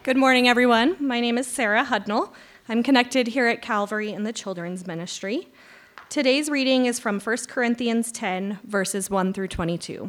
Good morning, everyone. My name is Sarah Hudnall. I'm connected here at Calvary in the Children's Ministry. Today's reading is from 1 Corinthians 10, verses 1 through 22.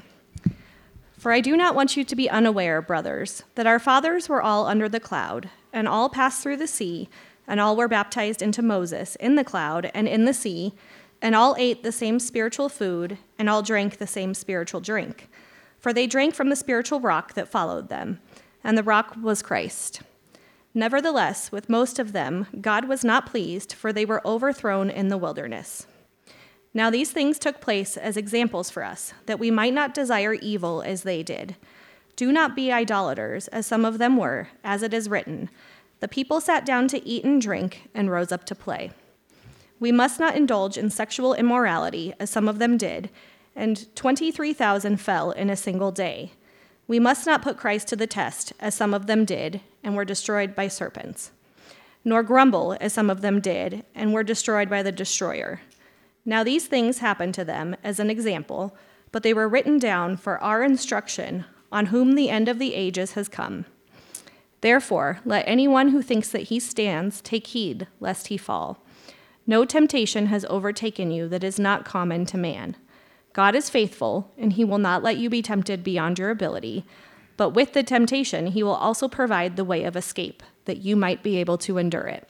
For I do not want you to be unaware, brothers, that our fathers were all under the cloud, and all passed through the sea, and all were baptized into Moses in the cloud and in the sea, and all ate the same spiritual food, and all drank the same spiritual drink. For they drank from the spiritual rock that followed them, and the rock was Christ. Nevertheless, with most of them, God was not pleased, for they were overthrown in the wilderness. Now these things took place as examples for us, that we might not desire evil as they did. Do not be idolaters, as some of them were, as it is written, the people sat down to eat and drink and rose up to play. We must not indulge in sexual immorality, as some of them did, and 23,000 fell in a single day. We must not put Christ to the test, as some of them did, and were destroyed by serpents. Nor grumble, as some of them did, and were destroyed by the destroyer. Now these things happened to them as an example, but they were written down for our instruction, on whom the end of the ages has come. Therefore, let anyone who thinks that he stands take heed, lest he fall. No temptation has overtaken you that is not common to man. God is faithful, and he will not let you be tempted beyond your ability, but with the temptation he will also provide the way of escape, that you might be able to endure it.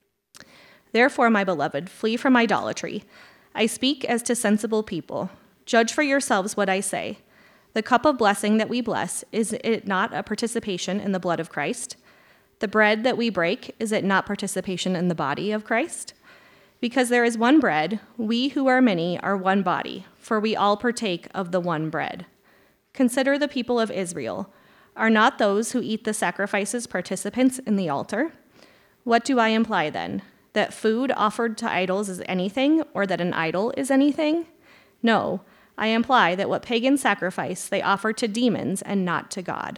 Therefore, my beloved, flee from idolatry. I speak as to sensible people. Judge for yourselves what I say. The cup of blessing that we bless, is it not a participation in the blood of Christ? The bread that we break, is it not participation in the body of Christ? Because there is one bread, we who are many are one body, for we all partake of the one bread. Consider the people of Israel. Are not those who eat the sacrifices participants in the altar? What do I imply then? That food offered to idols is anything, or that an idol is anything? No, I imply that what pagans sacrifice they offer to demons and not to God.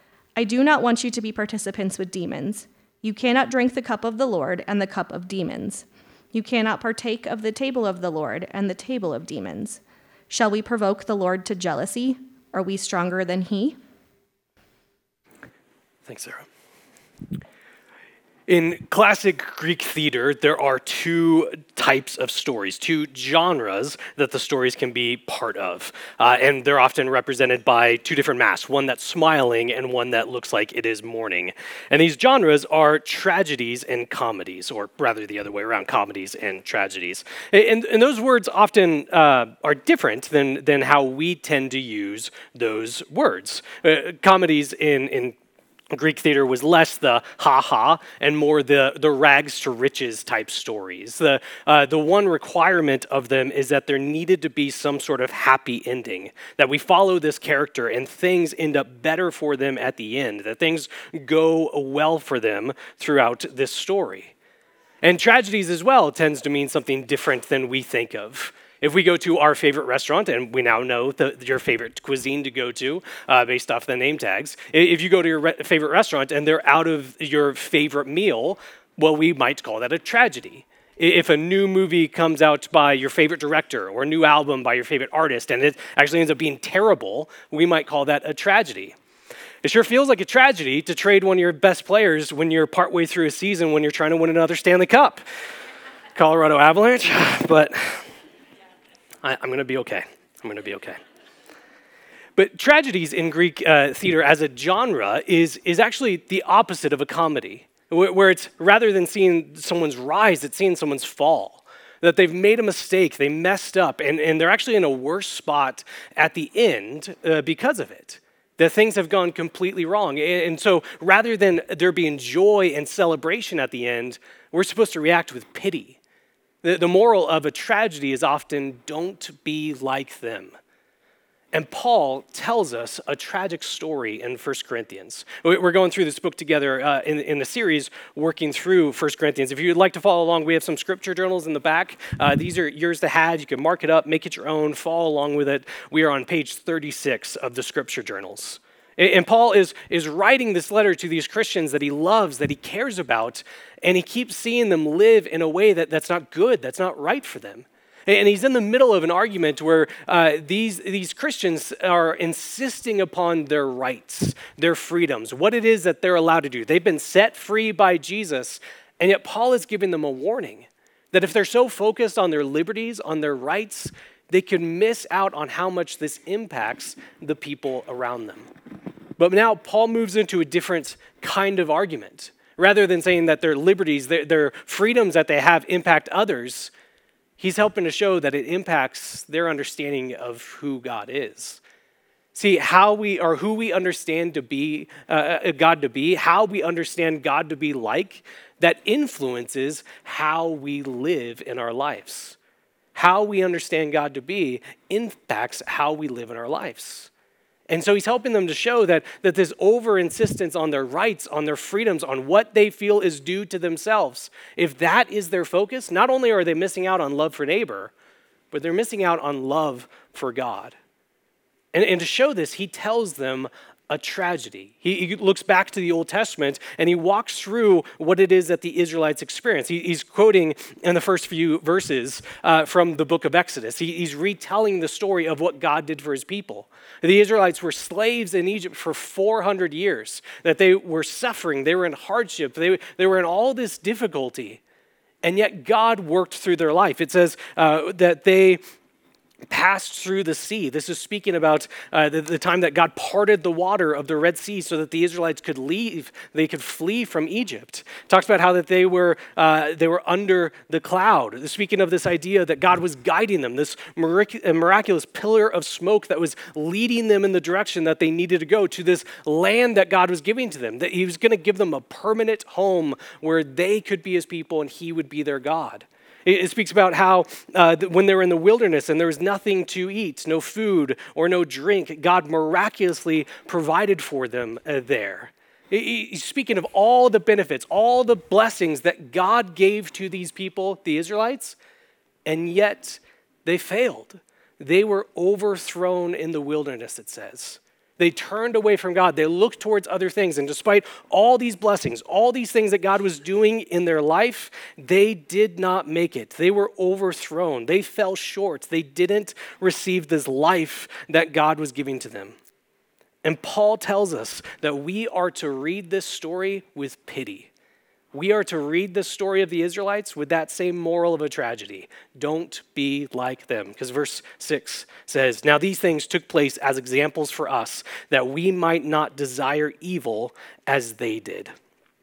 I do not want you to be participants with demons. You cannot drink the cup of the Lord and the cup of demons. You cannot partake of the table of the Lord and the table of demons. Shall we provoke the Lord to jealousy? Are we stronger than he? Thanks, Sarah. In classic Greek theater, there are two types of stories, two genres that the stories can be part of. And they're often represented by two different masks, one that's smiling and one that looks like it is mourning. And these genres are tragedies and comedies, or rather the other way around, comedies and tragedies. And those words often are different than how we tend to use those words. Comedies in Greek theater was less the ha-ha and more the rags to riches type stories. The one requirement of them is that there needed to be some sort of happy ending, that we follow this character and things end up better for them at the end, that things go well for them throughout this story. And tragedies as well tends to mean something different than we think of. If we go to our favorite restaurant, and we now know your favorite cuisine to go to based off the name tags, if you go to your favorite restaurant and they're out of your favorite meal, well, we might call that a tragedy. If a new movie comes out by your favorite director or a new album by your favorite artist and it actually ends up being terrible, we might call that a tragedy. It sure feels like a tragedy to trade one of your best players when you're partway through a season when you're trying to win another Stanley Cup. Colorado Avalanche, but I'm going to be okay. But tragedies in Greek theater as a genre is actually the opposite of a comedy, where it's rather than seeing someone's rise, it's seeing someone's fall. That they've made a mistake, they messed up, and they're actually in a worse spot at the end because of it. That things have gone completely wrong. And so rather than there being joy and celebration at the end, we're supposed to react with pity. The moral of a tragedy is often don't be like them. And Paul tells us a tragic story in 1 Corinthians. We're going through this book together in a series working through 1 Corinthians. If you'd like to follow along, we have some scripture journals in the back. These are yours to have. You can mark it up, make it your own, follow along with it. We are on page 36 of the scripture journals. And Paul is writing this letter to these Christians that he loves, that he cares about, and he keeps seeing them live in a way that's not good, that's not right for them. And he's in the middle of an argument where these Christians are insisting upon their rights, their freedoms, what it is that they're allowed to do. They've been set free by Jesus, and yet Paul is giving them a warning that if they're so focused on their liberties, on their rights, they could miss out on how much this impacts the people around them. But now Paul moves into a different kind of argument. Rather than saying that their liberties, their freedoms that they have impact others, he's helping to show that it impacts their understanding of who God is. See, who we understand to be God to be, how we understand God to be like, that influences how we live in our lives. How we understand God to be impacts how we live in our lives. And so he's helping them to show that this over-insistence on their rights, on their freedoms, on what they feel is due to themselves, if that is their focus, not only are they missing out on love for neighbor, but they're missing out on love for God. And to show this, he tells them a tragedy. He looks back to the Old Testament and he walks through what it is that the Israelites experience. He's quoting in the first few verses from the book of Exodus. He's retelling the story of what God did for his people. The Israelites were slaves in Egypt for 400 years, that they were suffering, they were in hardship, they were in all this difficulty, and yet God worked through their life. It says that they passed through the sea. This is speaking about the time that God parted the water of the Red Sea so that the Israelites could leave, they could flee from Egypt. It talks about how that they were under the cloud. Speaking of this idea that God was guiding them, this miraculous pillar of smoke that was leading them in the direction that they needed to go to this land that God was giving to them, that he was going to give them a permanent home where they could be his people and he would be their God. It speaks about how when they were in the wilderness and there was nothing to eat, no food or no drink, God miraculously provided for them there. He's speaking of all the benefits, all the blessings that God gave to these people, the Israelites, and yet they failed. They were overthrown in the wilderness, it says. They turned away from God. They looked towards other things. And despite all these blessings, all these things that God was doing in their life, they did not make it. They were overthrown. They fell short. They didn't receive this life that God was giving to them. And Paul tells us that we are to read this story with pity. We are to read the story of the Israelites with that same moral of a tragedy. Don't be like them. Because verse 6 says, "Now these things took place as examples for us, that we might not desire evil as they did."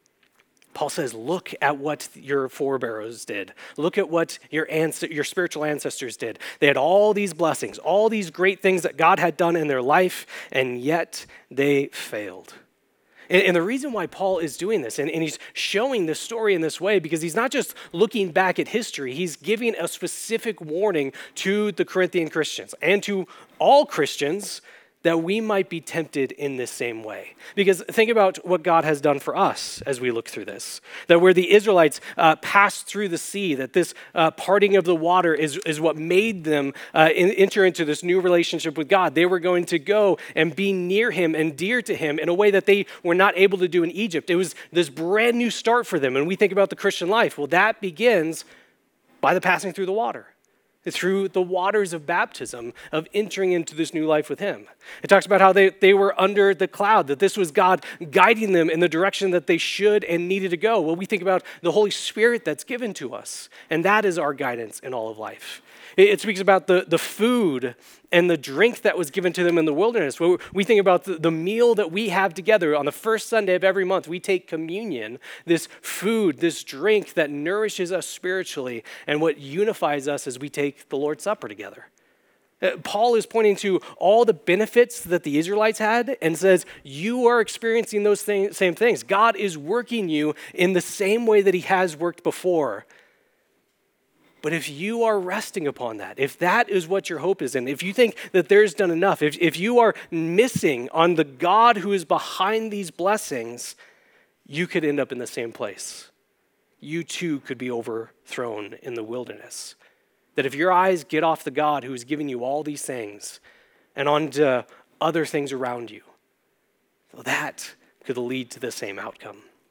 Paul says, look at what your forebears did. Look at what your spiritual ancestors did. They had all these blessings, all these great things that God had done in their life, and yet they failed. And the reason why Paul is doing this, and he's showing this story in this way, because he's not just looking back at history, he's giving a specific warning to the Corinthian Christians and to all Christians that we might be tempted in this same way. Because think about what God has done for us as we look through this. That where the Israelites passed through the sea, that this parting of the water is what made them enter into this new relationship with God. They were going to go and be near him and dear to him in a way that they were not able to do in Egypt. It was this brand new start for them. And we think about the Christian life. Well, that begins by the passing through the water. Through the waters of baptism, of entering into this new life with him. It talks about how they were under the cloud, that this was God guiding them in the direction that they should and needed to go. Well, we think about the Holy Spirit that's given to us, and that is our guidance in all of life. It speaks about the food and the drink that was given to them in the wilderness. We think about the meal that we have together on the first Sunday of every month. We take communion, this food, this drink that nourishes us spiritually and what unifies us as we take the Lord's Supper together. Paul is pointing to all the benefits that the Israelites had and says, you are experiencing those same things. God is working you in the same way that he has worked before. But if you are resting upon that, if that is what your hope is in, if you think that there's done enough, if you are missing on the God who is behind these blessings, you could end up in the same place. You too could be overthrown in the wilderness. That if your eyes get off the God who is giving you all these things and onto other things around you, well, that could lead to the same outcome.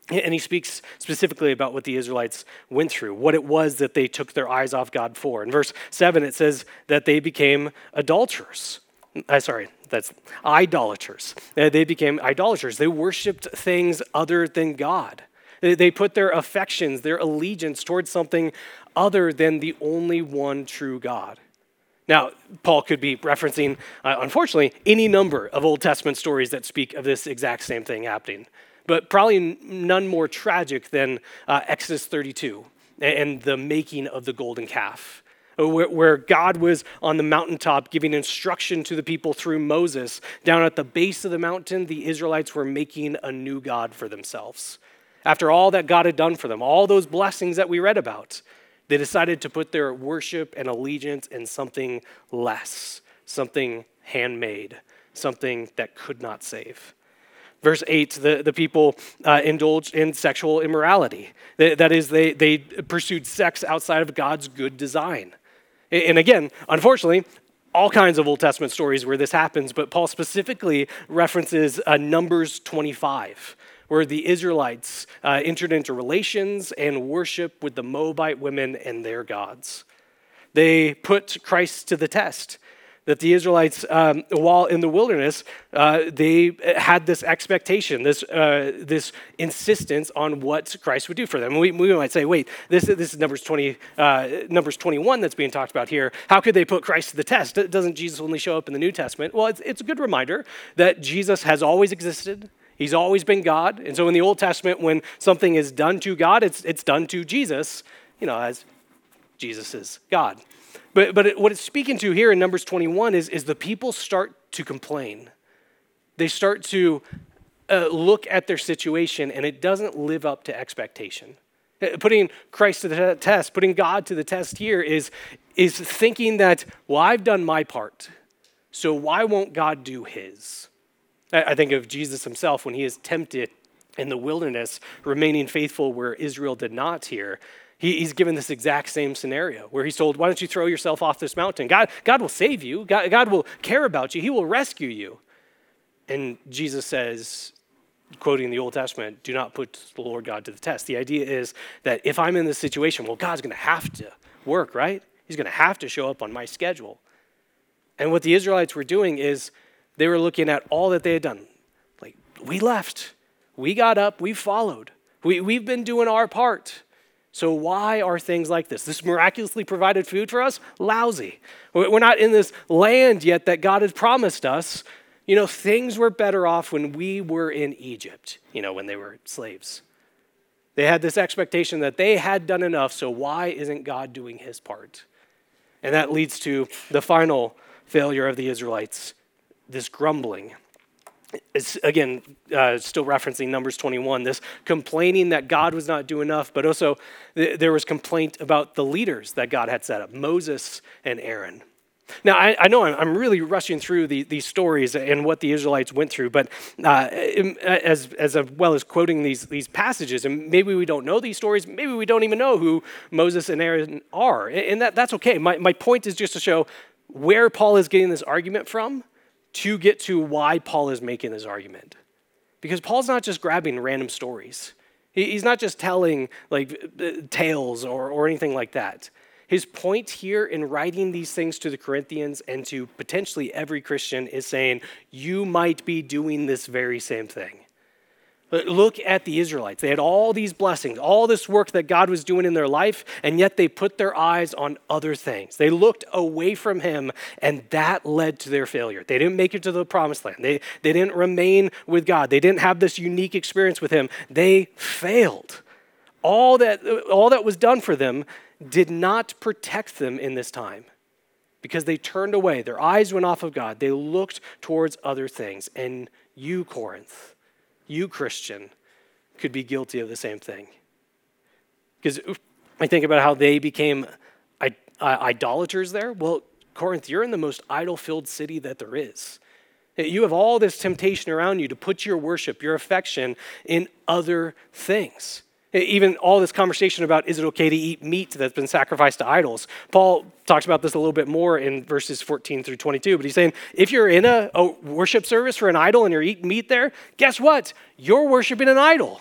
And he speaks specifically about what the Israelites went through, what it was that they took their eyes off God for. In verse 7, it says that they became adulterers. That's idolaters. They became idolaters. They worshiped things other than God. They put their affections, their allegiance towards something other than the only one true God. Now, Paul could be referencing, unfortunately, any number of Old Testament stories that speak of this exact same thing happening, but probably none more tragic than Exodus 32 and the making of the golden calf, where God was on the mountaintop giving instruction to the people through Moses. Down at the base of the mountain, the Israelites were making a new God for themselves. After all that God had done for them, all those blessings that we read about, they decided to put their worship and allegiance in something less, something handmade, something that could not save. Verse 8, the people indulged in sexual immorality. That is, they pursued sex outside of God's good design. And again, unfortunately, all kinds of Old Testament stories where this happens, but Paul specifically references Numbers 25, where the Israelites entered into relations and worship with the Moabite women and their gods. They put Christ to the test. That the Israelites, while in the wilderness, they had this expectation, this insistence on what Christ would do for them. We might say, wait, this is Numbers 21 that's being talked about here. How could they put Christ to the test? Doesn't Jesus only show up in the New Testament? Well, it's a good reminder that Jesus has always existed. He's always been God. And so in the Old Testament, when something is done to God, it's done to Jesus, as Jesus is God. But what it's speaking to here in Numbers 21 is the people start to complain. They start to look at their situation, and it doesn't live up to expectation. Putting Christ to the test, putting God to the test here is thinking that, well, I've done my part, so why won't God do his? I think of Jesus himself when he is tempted in the wilderness, remaining faithful where Israel did not here. He's given this exact same scenario where he's told, why don't you throw yourself off this mountain? God will save you. God will care about you. He will rescue you. And Jesus says, quoting the Old Testament, do not put the Lord God to the test. The idea is that if I'm in this situation, well, God's going to have to work, right? He's going to have to show up on my schedule. And what the Israelites were doing is they were looking at all that they had done. Like, we left. We got up. We followed. We've been doing our part. So why are things like this? This miraculously provided food for us? Lousy. We're not in this land yet that God has promised us. Things were better off when we were in Egypt, when they were slaves. They had this expectation that they had done enough, so why isn't God doing his part? And that leads to the final failure of the Israelites, this grumbling. It's, again, still referencing Numbers 21, this complaining that God was not doing enough, but also there was complaint about the leaders that God had set up, Moses and Aaron. Now, I know I'm really rushing through these stories and what the Israelites went through, but as well as quoting these passages, and maybe we don't know these stories, maybe we don't even know who Moses and Aaron are, and that's okay. My point is just to show where Paul is getting this argument from, to get to why Paul is making this argument. Because Paul's not just grabbing random stories. He's not just telling tales or anything like that. His point here in writing these things to the Corinthians and to potentially every Christian is saying, you might be doing this very same thing. Look at the Israelites. They had all these blessings, all this work that God was doing in their life, and yet they put their eyes on other things. They looked away from him, and that led to their failure. They didn't make it to the promised land. They didn't remain with God. They didn't have this unique experience with him. They failed. All that was done for them did not protect them in this time because they turned away. Their eyes went off of God. They looked towards other things. And you, Corinth, you, Christian, could be guilty of the same thing. Because I think about how they became idolaters there. Well, Corinth, you're in the most idol-filled city that there is. You have all this temptation around you to put your worship, your affection in other things. Even all this conversation about is it okay to eat meat that's been sacrificed to idols. Paul talks about this a little bit more in verses 14 through 22, but he's saying if you're in a worship service for an idol and you're eating meat there, guess what? You're worshiping an idol.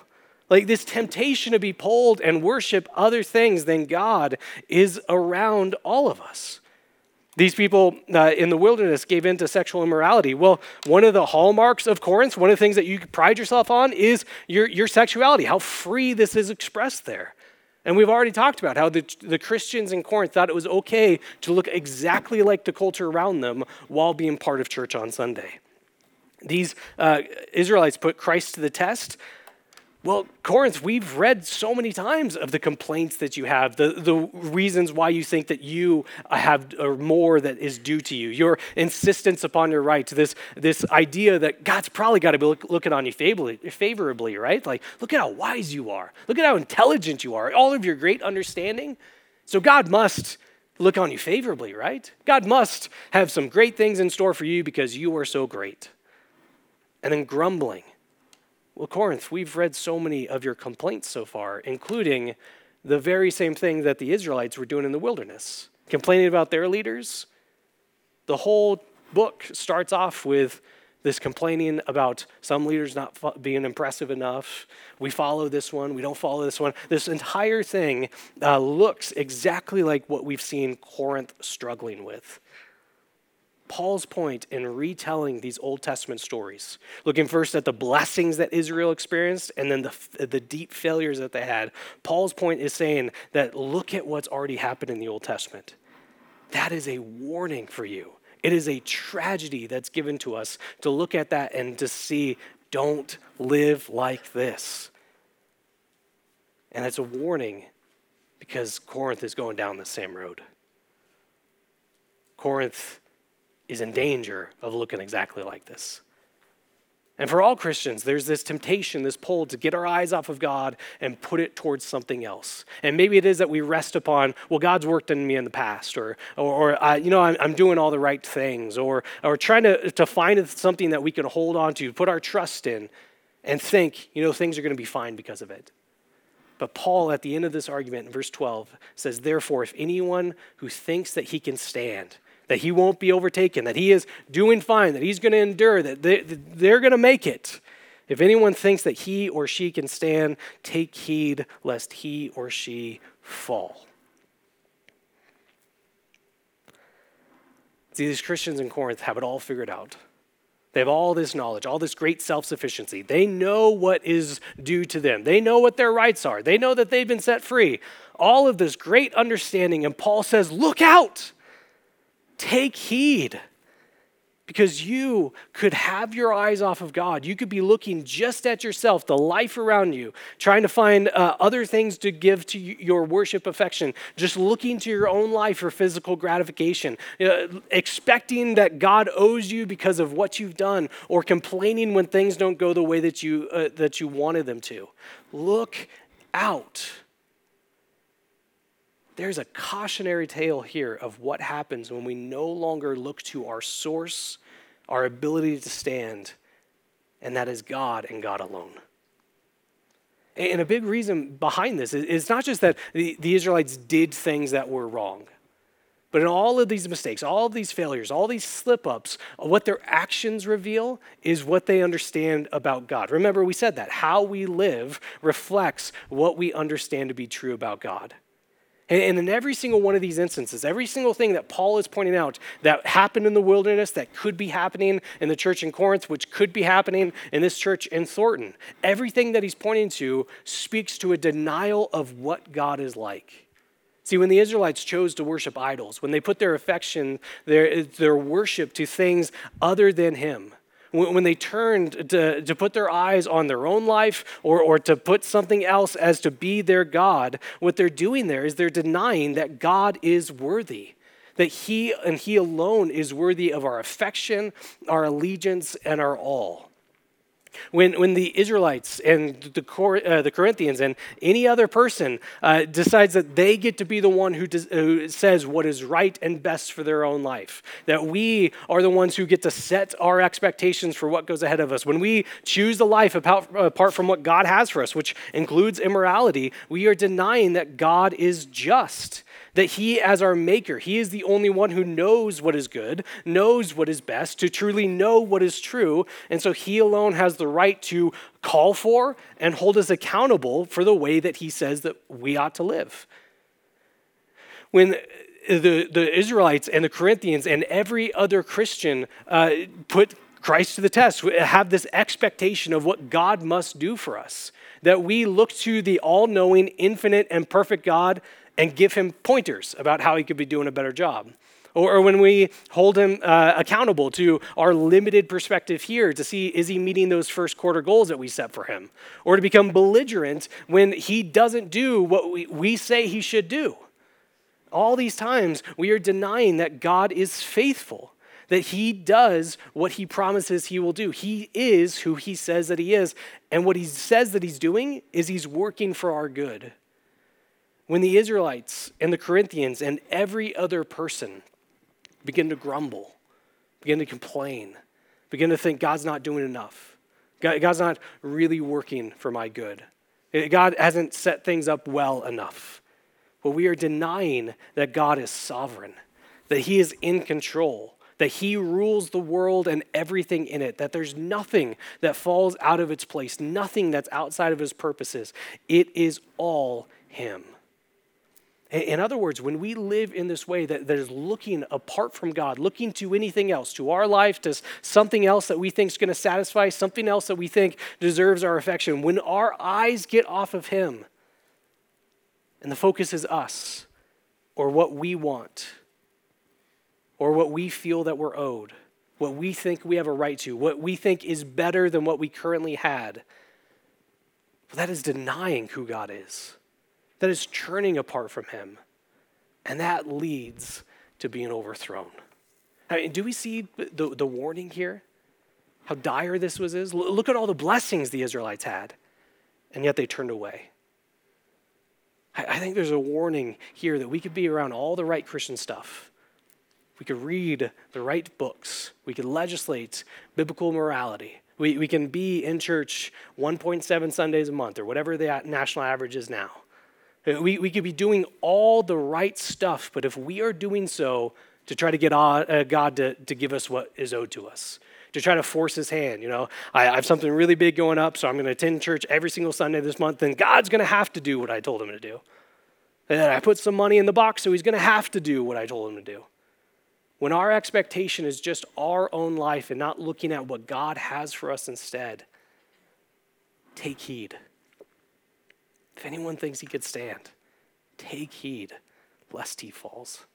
Like this temptation to be pulled and worship other things than God is around all of us. These people in the wilderness gave in to sexual immorality. Well, one of the hallmarks of Corinth, one of the things that you pride yourself on is your sexuality, how free this is expressed there. And we've already talked about how the Christians in Corinth thought it was okay to look exactly like the culture around them while being part of church on Sunday. These Israelites put Christ to the test. Well, Corinth, we've read so many times of the complaints that you have, the reasons why you think that you have more that is due to you, your insistence upon your rights, this idea that God's probably got to be looking on you favorably, right? Like, look at how wise you are. Look at how intelligent you are, all of your great understanding. So God must look on you favorably, right? God must have some great things in store for you because you are so great. And then grumbling. Well, Corinth, we've read so many of your complaints so far, including the very same thing that the Israelites were doing in the wilderness, complaining about their leaders. The whole book starts off with this complaining about some leaders not being impressive enough. We follow this one, we don't follow this one. This entire thing looks exactly like what we've seen Corinth struggling with. Paul's point in retelling these Old Testament stories, looking first at the blessings that Israel experienced and then the deep failures that they had, Paul's point is saying that look at what's already happened in the Old Testament. That is a warning for you. It is a tragedy that's given to us to look at that and to see, don't live like this. And it's a warning because Corinth is going down the same road. Corinth is in danger of looking exactly like this. And for all Christians, there's this temptation, this pull to get our eyes off of God and put it towards something else. And maybe it is that we rest upon, well, God's worked in me in the past, or I'm doing all the right things, or trying to find something that we can hold on to, put our trust in, and think, things are going to be fine because of it. But Paul, at the end of this argument in verse 12, says, therefore, if anyone who thinks that he can stand, that he won't be overtaken, that he is doing fine, that he's going to endure, that they're going to make it. If anyone thinks that he or she can stand, take heed lest he or she fall. See, these Christians in Corinth have it all figured out. They have all this knowledge, all this great self-sufficiency. They know what is due to them. They know what their rights are. They know that they've been set free. All of this great understanding, and Paul says, look out! Take heed, because you could have your eyes off of God. You could be looking just at yourself, the life around you, trying to find other things to give to your worship affection, just looking to your own life for physical gratification, expecting that God owes you because of what you've done, or complaining when things don't go the way that you wanted them to. Look out. There's a cautionary tale here of what happens when we no longer look to our source, our ability to stand, and that is God and God alone. And a big reason behind this is not just that the Israelites did things that were wrong, but in all of these mistakes, all of these failures, all these slip-ups, what their actions reveal is what they understand about God. Remember, we said that. How we live reflects what we understand to be true about God. And in every single one of these instances, every single thing that Paul is pointing out that happened in the wilderness, that could be happening in the church in Corinth, which could be happening in this church in Thornton, everything that he's pointing to speaks to a denial of what God is like. See, when the Israelites chose to worship idols, when they put their affection, their worship to things other than him, when they turned to put their eyes on their own life or to put something else as to be their God, what they're doing there is they're denying that God is worthy, that he and he alone is worthy of our affection, our allegiance, and our all. When the Israelites and the Corinthians and any other person decides that they get to be the one who says what is right and best for their own life, that we are the ones who get to set our expectations for what goes ahead of us, when we choose a life apart from what God has for us, which includes immorality, we are denying that God is just, that he, as our maker, he is the only one who knows what is good, knows what is best, to truly know what is true. And so he alone has the right to call for and hold us accountable for the way that he says that we ought to live. When the Israelites and the Corinthians and every other Christian put Christ to the test, have this expectation of what God must do for us, that we look to the all-knowing, infinite, and perfect God and give him pointers about how he could be doing a better job. Or when we hold him accountable to our limited perspective here to see, is he meeting those first quarter goals that we set for him? Or to become belligerent when he doesn't do what we say he should do. All these times, we are denying that God is faithful, that he does what he promises he will do. He is who he says that he is. And what he says that he's doing is he's working for our good. When the Israelites and the Corinthians and every other person begin to grumble, begin to complain, begin to think God's not doing enough, God's not really working for my good, God hasn't set things up well enough, well, we are denying that God is sovereign, that he is in control, that he rules the world and everything in it, that there's nothing that falls out of its place, nothing that's outside of his purposes. It is all him. In other words, when we live in this way that is looking apart from God, looking to anything else, to our life, to something else that we think is going to satisfy, something else that we think deserves our affection, when our eyes get off of him and the focus is us or what we want or what we feel that we're owed, what we think we have a right to, what we think is better than what we currently had, well, that is denying who God is. That is churning apart from him. And that leads to being overthrown. I mean, do we see the warning here? How dire this is? Look at all the blessings the Israelites had, and yet they turned away. I think there's a warning here that we could be around all the right Christian stuff. We could read the right books. We could legislate biblical morality. We can be in church 1.7 Sundays a month or whatever the national average is now. We could be doing all the right stuff, but if we are doing so to try to get God to give us what is owed to us, to try to force his hand, I have something really big going up, so I'm going to attend church every single Sunday this month, then God's going to have to do what I told him to do. And I put some money in the box, so he's going to have to do what I told him to do. When our expectation is just our own life and not looking at what God has for us instead, take heed. If anyone thinks he could stand, take heed lest he falls.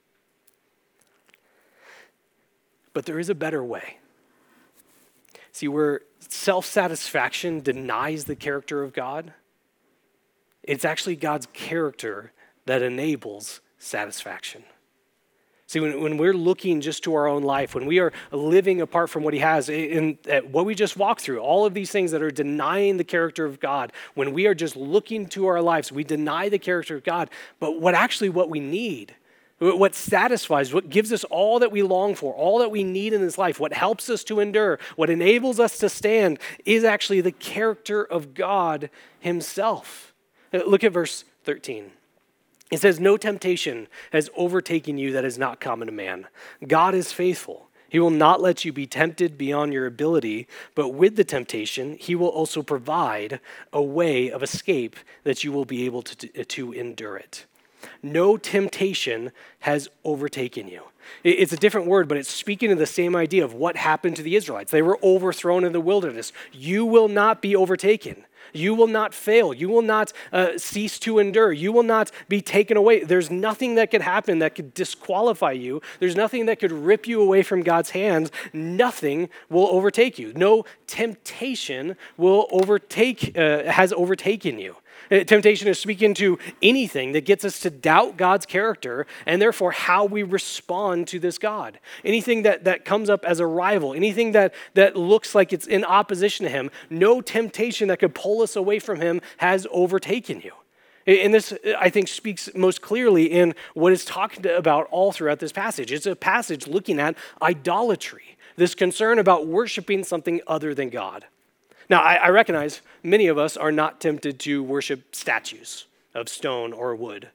But there is a better way. See, where self-satisfaction denies the character of God, it's actually God's character that enables satisfaction. See, when we're looking just to our own life, when we are living apart from what he has, in what we just walked through, all of these things that are denying the character of God, when we are just looking to our lives, we deny the character of God. But what we need, what satisfies, what gives us all that we long for, all that we need in this life, what helps us to endure, what enables us to stand, is actually the character of God himself. Look at verse 13. It says, no temptation has overtaken you that is not common to man. God is faithful. He will not let you be tempted beyond your ability, but with the temptation, he will also provide a way of escape that you will be able to endure it. No temptation has overtaken you. It's a different word, but it's speaking of the same idea of what happened to the Israelites. They were overthrown in the wilderness. You will not be overtaken. You will not fail. You will not cease to endure. You will not be taken away. There's nothing that could happen that could disqualify you. There's nothing that could rip you away from God's hands. Nothing will overtake you. No temptation has overtaken you. Temptation is speaking to anything that gets us to doubt God's character and therefore how we respond to this God. Anything that comes up as a rival, anything that looks like it's in opposition to him, no temptation that could pull us away from him has overtaken you. And this, I think, speaks most clearly in what it's talking about all throughout this passage. It's a passage looking at idolatry, this concern about worshiping something other than God. Now, I recognize many of us are not tempted to worship statues of stone or wood.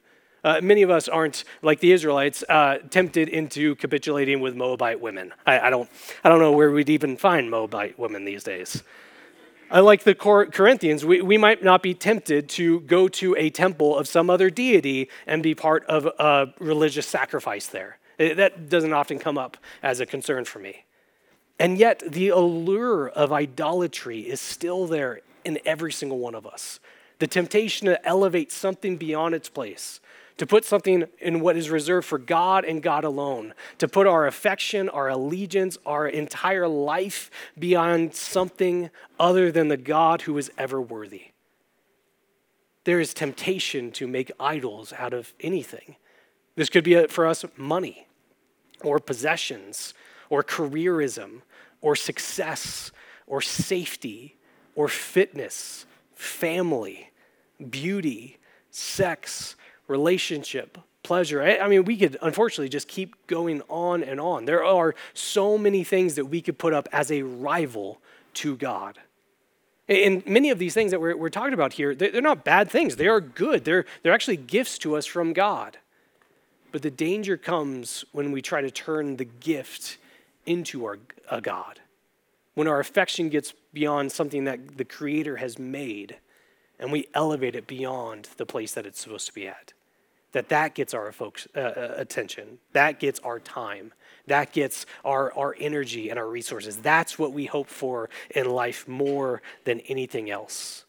Many of us aren't, like the Israelites, tempted into capitulating with Moabite women. I don't know where we'd even find Moabite women these days. Like the Corinthians, we might not be tempted to go to a temple of some other deity and be part of a religious sacrifice there. That doesn't often come up as a concern for me. And yet, the allure of idolatry is still there in every single one of us. The temptation to elevate something beyond its place, to put something in what is reserved for God and God alone, to put our affection, our allegiance, our entire life beyond something other than the God who is ever worthy. There is temptation to make idols out of anything. This could be for us money, or possessions, or careerism, or success, or safety, or fitness, family, beauty, sex, relationship, pleasure. I mean, we could unfortunately just keep going on and on. There are so many things that we could put up as a rival to God. And many of these things that we're talking about here, they're not bad things. They are good. They're actually gifts to us from God. But the danger comes when we try to turn the gift into a God. When our affection gets beyond something that the Creator has made, and we elevate it beyond the place that it's supposed to be at. That gets our folks' attention. That gets our time. That gets our energy and our resources. That's what we hope for in life more than anything else.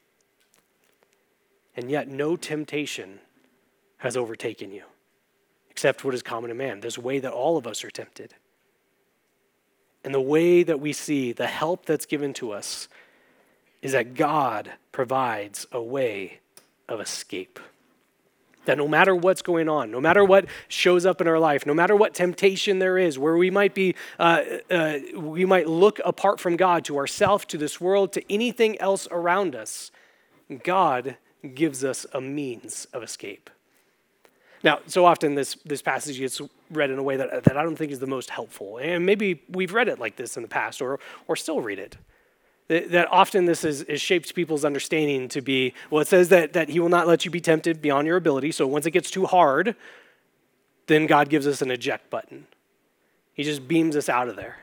And yet no temptation has overtaken you, except what is common to man. There's a way that all of us are tempted. And the way that we see the help that's given to us is that God provides a way of escape. That no matter what's going on, no matter what shows up in our life, no matter what temptation there is, where we might be, we might look apart from God, to ourselves, to this world, to anything else around us, God gives us a means of escape. Now, so often this passage gets read in a way that I don't think is the most helpful. And maybe we've read it like this in the past or still read it. That often this is shaped people's understanding to be, well, it says that he will not let you be tempted beyond your ability. So once it gets too hard, then God gives us an eject button. He just beams us out of there.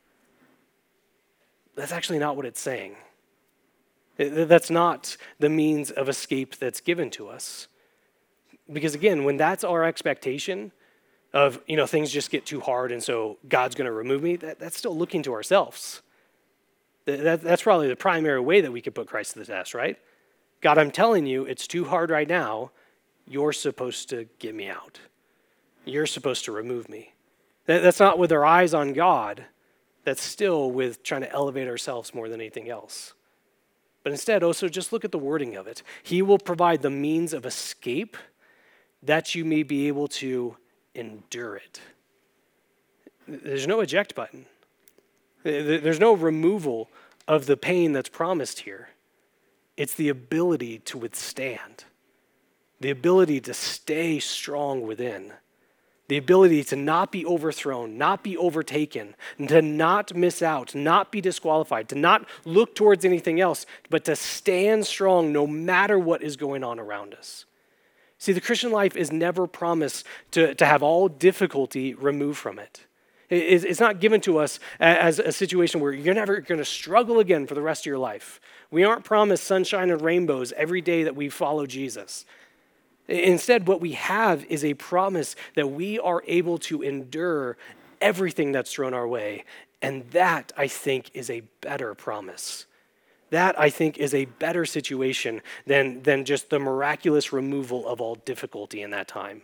That's actually not what it's saying. That's not the means of escape that's given to us. Because again, when that's our expectation of, things just get too hard and so God's going to remove me, that's still looking to ourselves. That's probably the primary way that we could put Christ to the test, right? God, I'm telling you, it's too hard right now. You're supposed to get me out. You're supposed to remove me. That's not with our eyes on God. That's still with trying to elevate ourselves more than anything else. But instead, also just look at the wording of it. He will provide the means of escape that you may be able to endure it. There's no eject button. There's no removal of the pain that's promised here. It's the ability to withstand, the ability to stay strong within, the ability to not be overthrown, not be overtaken, and to not miss out, not be disqualified, to not look towards anything else, but to stand strong no matter what is going on around us. See, the Christian life is never promised to have all difficulty removed from it. It's not given to us as a situation where you're never going to struggle again for the rest of your life. We aren't promised sunshine and rainbows every day that we follow Jesus. Instead, what we have is a promise that we are able to endure everything that's thrown our way. And that, I think, is a better promise. That, I think, is a better situation than just the miraculous removal of all difficulty in that time.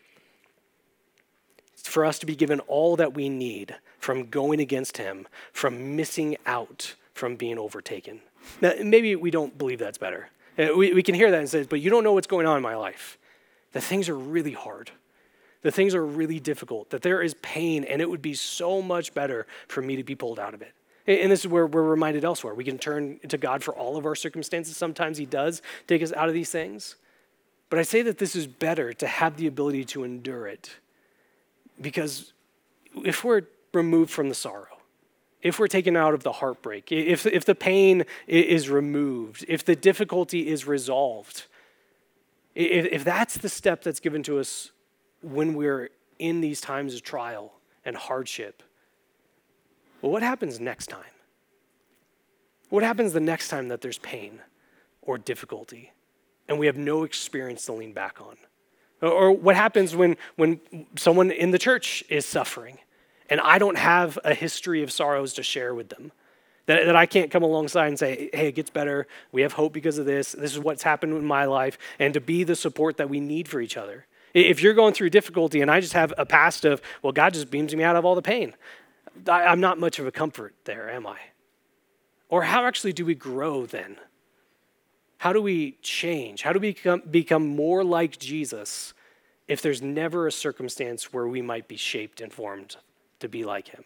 For us to be given all that we need from going against him, from missing out, from being overtaken. Now, maybe we don't believe that's better. We can hear that and say, but you don't know what's going on in my life. The things are really hard. The things are really difficult, that there is pain, and it would be so much better for me to be pulled out of it. And this is where we're reminded elsewhere. We can turn to God for all of our circumstances. Sometimes he does take us out of these things. But I say that this is better to have the ability to endure it. Because if we're removed from the sorrow, if we're taken out of the heartbreak, if the pain is removed, if the difficulty is resolved, If that's the step that's given to us when we're in these times of trial and hardship, well, what happens next time? What happens the next time that there's pain or difficulty and we have no experience to lean back on? Or what happens when someone in the church is suffering and I don't have a history of sorrows to share with them? That I can't come alongside and say, hey, it gets better. We have hope because of this. This is what's happened in my life. And to be the support that we need for each other. If you're going through difficulty and I just have a past of, well, God just beams me out of all the pain, I'm not much of a comfort there, am I? Or how actually do we grow then? How do we change? How do we become more like Jesus if there's never a circumstance where we might be shaped and formed to be like him?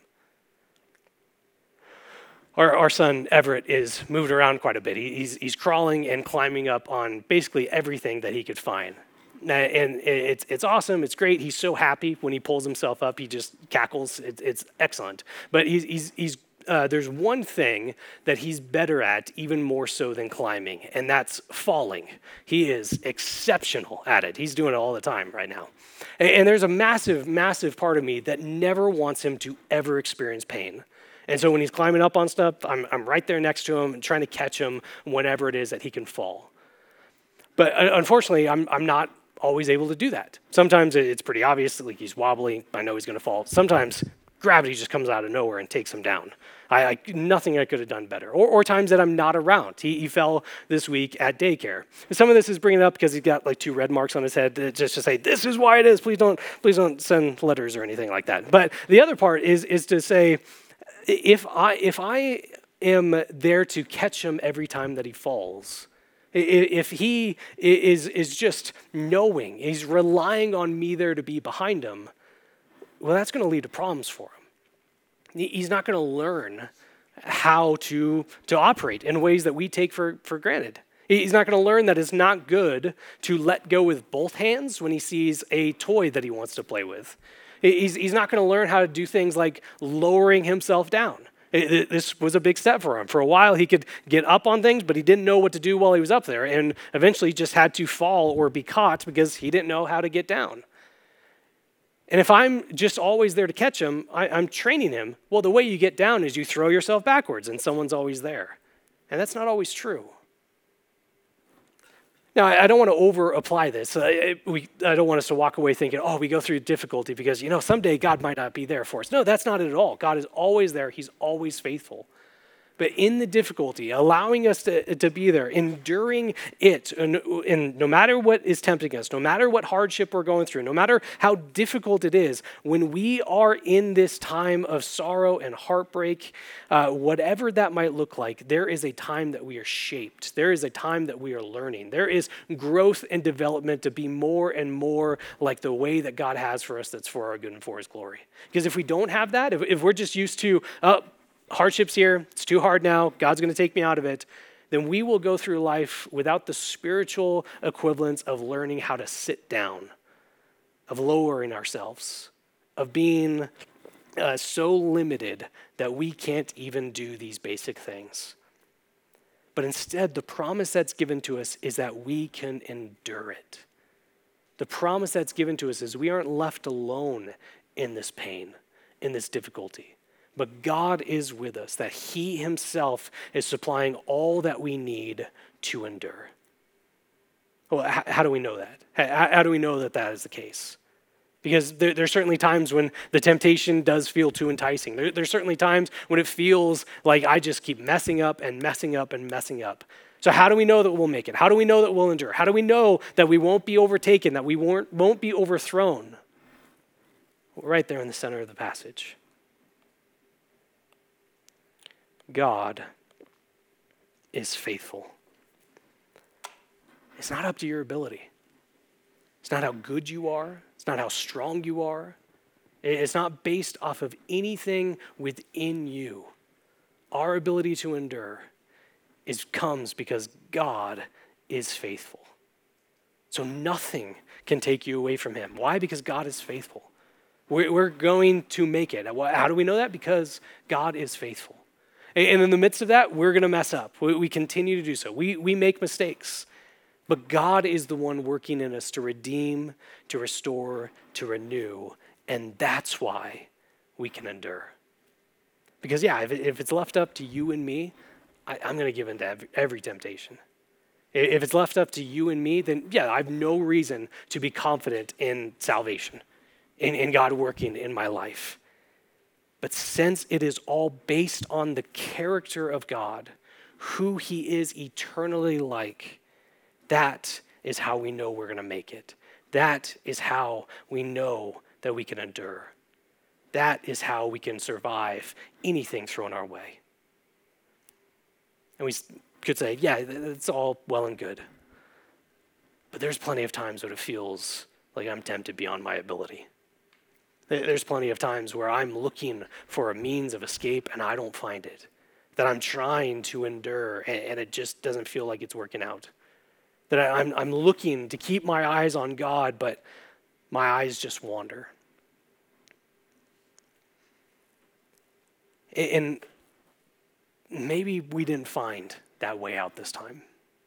Our son Everett is moved around quite a bit. He's crawling and climbing up on basically everything that he could find. And it's awesome. It's great. He's so happy when he pulls himself up. He just cackles. It's excellent. But there's one thing that he's better at, even more so than climbing, and that's falling. He is exceptional at it. He's doing it all the time right now. And there's a massive, massive part of me that never wants him to ever experience pain. And so when he's climbing up on stuff, I'm right there next to him and trying to catch him whenever it is that he can fall. But unfortunately, I'm not always able to do that. Sometimes it's pretty obvious, like he's wobbly, I know he's going to fall. Sometimes gravity just comes out of nowhere and takes him down. Nothing I could have done better. Or times that I'm not around. He fell this week at daycare. Some of this is bringing it up because he's got like 2 red marks on his head just to say, this is why it is. Please don't send letters or anything like that. But the other part is to say, if I am there to catch him every time that he falls, if he is just knowing, he's relying on me there to be behind him, well, that's going to lead to problems for him. He's not going to learn how to operate in ways that we take for granted. He's not going to learn that it's not good to let go with both hands when he sees a toy that he wants to play with. He's not going to learn how to do things like lowering himself down. This was a big step for him. For a while, he could get up on things, but he didn't know what to do while he was up there, and eventually just had to fall or be caught because he didn't know how to get down. And if I'm just always there to catch him, I'm training him. Well, the way you get down is you throw yourself backwards, and someone's always there. And that's not always true. Now, I don't want to over-apply this. I don't want us to walk away thinking, oh, we go through difficulty because, someday God might not be there for us. No, that's not it at all. God is always there. He's always faithful. But in the difficulty, allowing us to be there, enduring it, and no matter what is tempting us, no matter what hardship we're going through, no matter how difficult it is, when we are in this time of sorrow and heartbreak, whatever that might look like, there is a time that we are shaped. There is a time that we are learning. There is growth and development to be more and more like the way that God has for us that's for our good and for his glory. Because if we don't have that, if we're just used to, hardship's here, it's too hard now, God's going to take me out of it, then we will go through life without the spiritual equivalence of learning how to sit down, of lowering ourselves, of being so limited that we can't even do these basic things. But instead, the promise that's given to us is that we can endure it. The promise that's given to us is we aren't left alone in this pain, in this difficulty. But God is with us, that he himself is supplying all that we need to endure. Well, how do we know that? How do we know that that is the case? Because there's certainly times when the temptation does feel too enticing. There's certainly times when it feels like I just keep messing up and messing up and messing up. So how do we know that we'll make it? How do we know that we'll endure? How do we know that we won't be overtaken, that we won't be overthrown? Well, right there in the center of the passage. God is faithful. It's not up to your ability. It's not how good you are. It's not how strong you are. It's not based off of anything within you. Our ability to endure comes because God is faithful. So nothing can take you away from him. Why? Because God is faithful. We're going to make it. How do we know that? Because God is faithful. And in the midst of that, we're going to mess up. We continue to do so. We make mistakes. But God is the one working in us to redeem, to restore, to renew, and that's why we can endure. Because if it's left up to you and me, I'm going to give in to every temptation. If it's left up to you and me, then I have no reason to be confident in salvation, in God working in my life. But since it is all based on the character of God, who he is eternally like, that is how we know we're going to make it. That is how we know that we can endure. That is how we can survive anything thrown our way. And we could say, it's all well and good. But there's plenty of times when it feels like I'm tempted beyond my ability. There's plenty of times where I'm looking for a means of escape and I don't find it. That I'm trying to endure and it just doesn't feel like it's working out. That I'm looking to keep my eyes on God, but my eyes just wander. And maybe we didn't find that way out this time.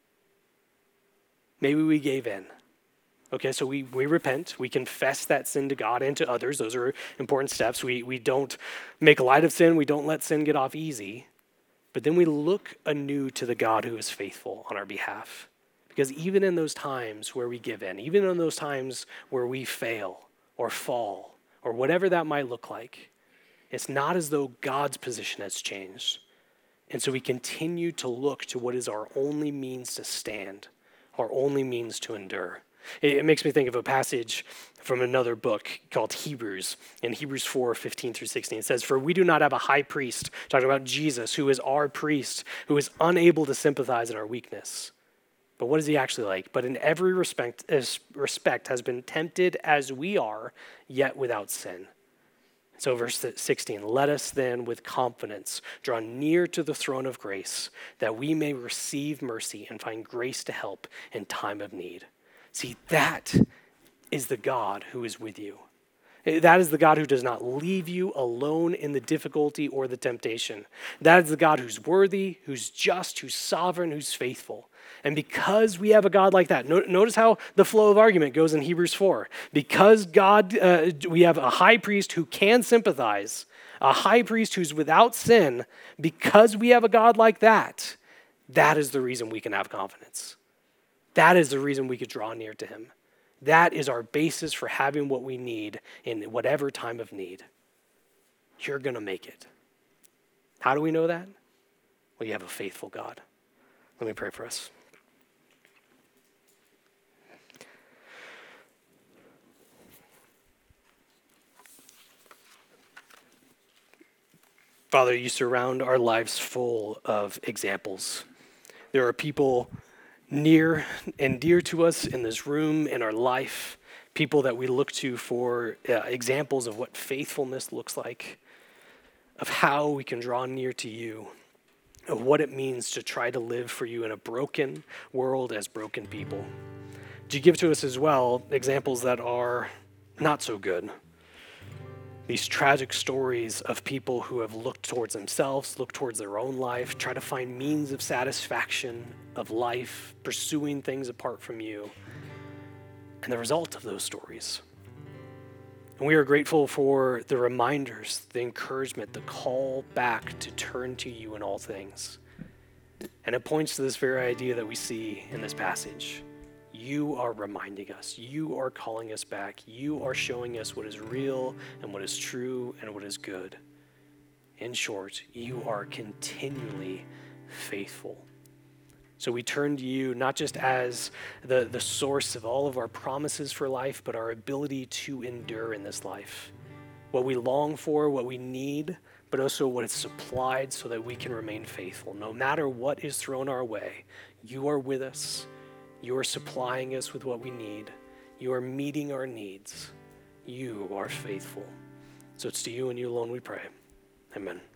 Maybe we gave in. Okay, so we repent, we confess that sin to God and to others. Those are important steps. We don't make light of sin, we don't let sin get off easy. But then we look anew to the God who is faithful on our behalf. Because even in those times where we give in, even in those times where we fail or fall or whatever that might look like, it's not as though God's position has changed. And so we continue to look to what is our only means to stand, our only means to endure. It makes me think of a passage from another book called Hebrews. In Hebrews 4:15-16, it says, "For we do not have a high priest," talking about Jesus, "who is our priest, who is unable to sympathize in our weakness." But what is he actually like? "But in every respect has been tempted as we are, yet without sin." So verse 16, "Let us then with confidence draw near to the throne of grace, that we may receive mercy and find grace to help in time of need." See, that is the God who is with you. That is the God who does not leave you alone in the difficulty or the temptation. That is the God who's worthy, who's just, who's sovereign, who's faithful. And because we have a God like that, notice how the flow of argument goes in Hebrews 4. Because we have a high priest who can sympathize, a high priest who's without sin, because we have a God like that, that is the reason we can have confidence. That is the reason we could draw near to him. That is our basis for having what we need in whatever time of need. You're going to make it. How do we know that? Well, you have a faithful God. Let me pray for us. Father, you surround our lives full of examples. There are people near and dear to us in this room, in our life, people that we look to for examples of what faithfulness looks like, of how we can draw near to you, of what it means to try to live for you in a broken world as broken people. Do you give to us as well examples that are not so good? These tragic stories of people who have looked towards themselves, looked towards their own life, try to find means of satisfaction of life, pursuing things apart from you, and the result of those stories. And we are grateful for the reminders, the encouragement, the call back to turn to you in all things. And it points to this very idea that we see in this passage. You are reminding us. You are calling us back. You are showing us what is real and what is true and what is good. In short, you are continually faithful. So we turn to you not just as the source of all of our promises for life, but our ability to endure in this life. What we long for, what we need, but also what is supplied so that we can remain faithful. No matter what is thrown our way, you are with us. You are supplying us with what we need. You are meeting our needs. You are faithful. So it's to you and you alone we pray. Amen.